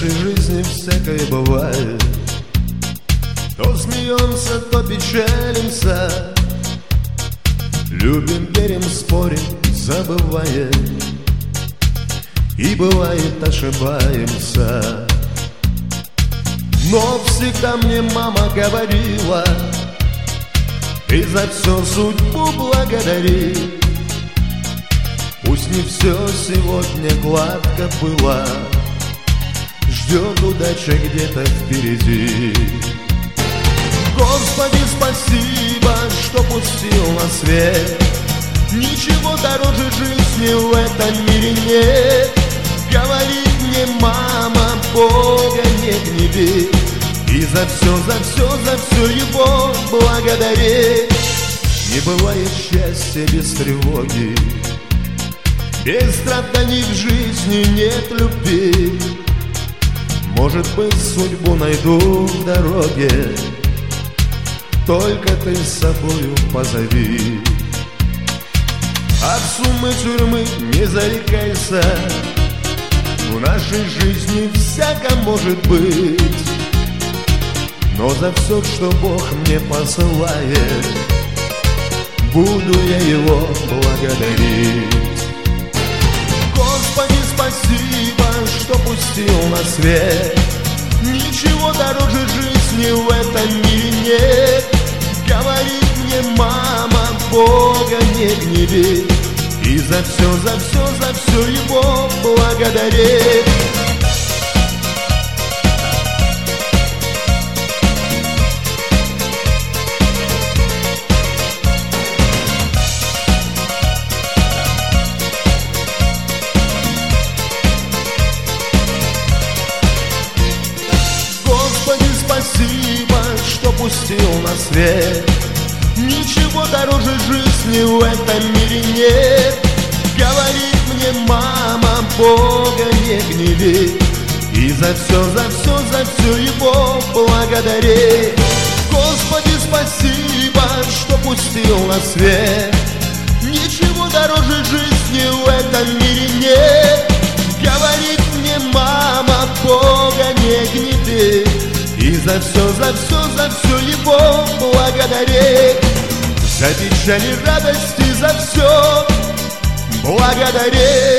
нашей жизни всякое бывает. То смеемся, то печалимся, любим, верим, спорим, забываем. И бывает ошибаемся. Но всегда мне мама говорила: ты за все судьбу благодари. Пусть не все сегодня гладко было, ждет удача где-то впереди. Господи, спасибо, что пустил на свет. Ничего дороже жизни в этом мире нет. Говорит мне мама, Бога не гневи, и за все его благодари. Не бывает счастья без тревоги, без страданий в жизни нет любви. Может быть, судьбу найду в дороге, только ты с собою позови. От суммы тюрьмы не зарекайся, в нашей жизни всяко может быть. Но за все, что Бог мне посылает, буду я его благодарить. Господи, спасибо, что пустил на свет. Ничего дороже жизни в этом мире нет. Говорит мне мама, Бога не гневи, и за все его благодари. Господи, спасибо, что пустил на свет. Ничего дороже жизни в этом мире нет. Говорит мне мама, Бога не гневи, и за все его благодари. Господи, спасибо, что пустил на свет. Ничего дороже жизни в этом мире нет. Говорит мне мама, Бога не гневи, и за все его благодари. За печаль и радости, за все благодари.